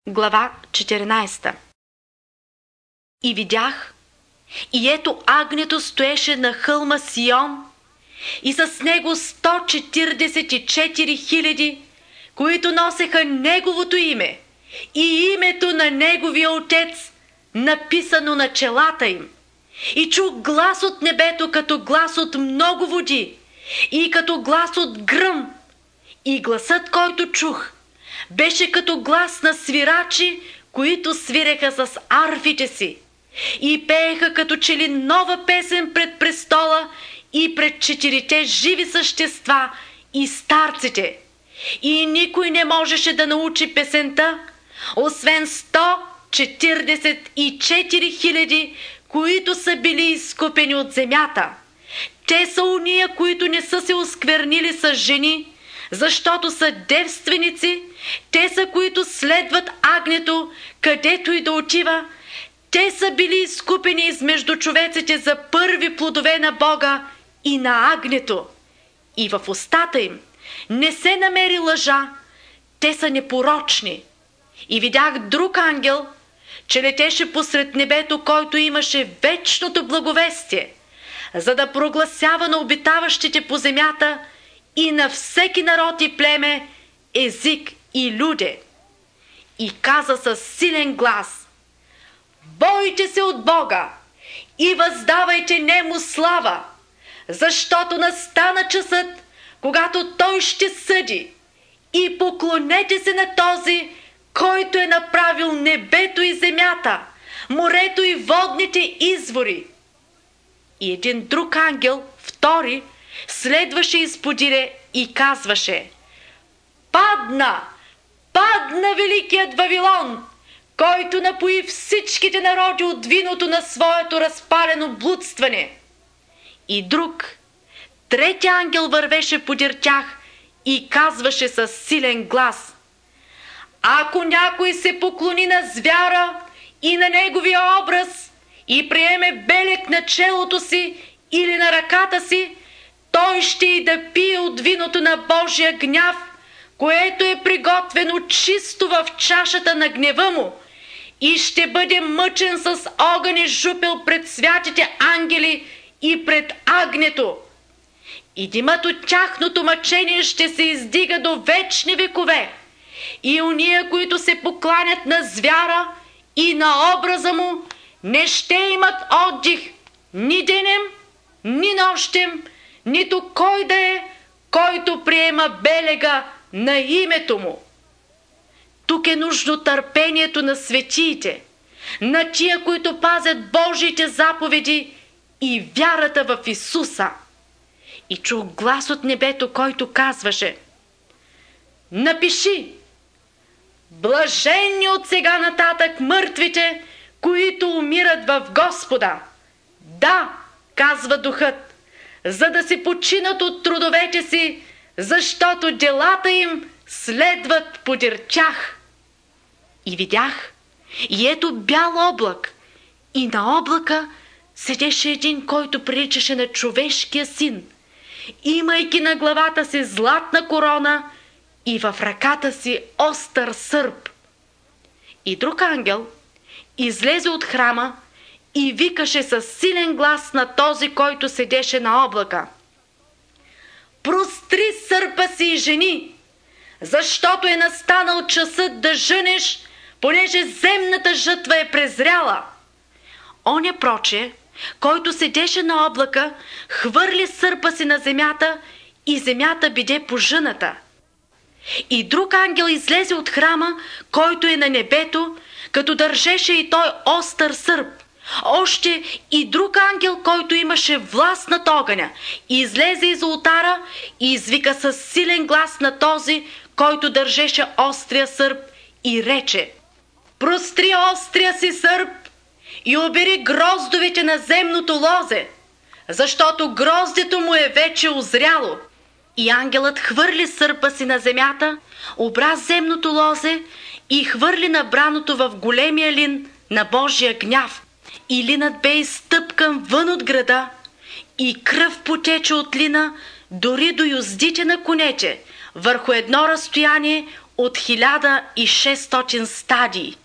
Глава 14. И видях, и ето агнето стоеше на хълма Сион, и с него 144 000, които носеха неговото име и името на неговия отец, написано на челата им. И чух глас от небето, като глас от много води, и като глас от гръм. И гласът, който чух, беше като глас на свирачи, които свиреха с арфите си и пееха като че ли нова песен пред престола и пред 4 живи същества и старците. И никой не можеше да научи песента, освен 144 000, които са били изкупени от земята. Те са уния, които не са се осквернили с жени, защото са девственици. Те са, които следват агнето, където и да отива. Те са били изкупени измежду човеците за първи плодове на Бога и на агнето. И в устата им не се намери лъжа. Те са непорочни. И видях друг ангел, че летеше посред небето, който имаше вечното благовестие, за да прогласява на обитаващите по земята и на всеки народ и племе, език и люде. И каза със силен глас: бойте се от Бога и въздавайте нему слава, защото настана часът, когато той ще съди, и поклонете се на този, който е направил небето и земята, морето и водните извори. И един друг ангел, втори, следваше изподире и казваше: падна великият Вавилон, който напои всичките народи от виното на своето разпалено блудстване. И друг, трети ангел вървеше подир тях и казваше със силен глас: ако някой се поклони на звяра и на неговия образ и приеме белег на челото си или на ръката си, той ще и да пие от виното на Божия гняв, което е приготвено чисто в чашата на гнева му, и ще бъде мъчен с огън и жупел пред святите ангели и пред агнето. И димът от тяхното мъчение ще се издига до вечни векове. И уния, които се покланят на звяра и на образа му, не ще имат отдих ни денем, ни нощем, нито кой да е, който приема белега на името му. Тук е нужно търпението на светиите, на тия, които пазят Божиите заповеди и вярата в Исуса. И чух глас от небето, който казваше: напиши: блаженни от сега нататък мъртвите, които умират в Господа. Да, казва Духът, за да се починат от трудовете си, защото делата им следват подир тях. И видях, и ето бял облак, и на облака седеше един, който приличаше на човешкия син, имайки на главата си златна корона и в ръката си остър сърп. И друг ангел излезе от храма и викаше със силен глас на този, който седеше на облака: простри сърпа си и жени, защото е настанал часът да жънеш, понеже земната жътва е презряла. Оня проче, който седеше на облака, хвърли сърпа си на земята и земята биде пожъната. И друг ангел излезе от храма, който е на небето, като държеше и той остър сърп. Още и друг ангел, който имаше власт над огъня, излезе из олтара и извика със силен глас на този, който държеше острия сърп, и рече: простри острия си сърп и обери гроздовете на земното лозе, защото гроздето му е вече озряло. И ангелът хвърли сърпа си на земята, обра земното лозе и хвърли набраното в големия лин на Божия гняв. И линът бе изтъпкан вън от града, и кръв потече от лина дори до юздите на конете, върху едно разстояние от 1600 стадии.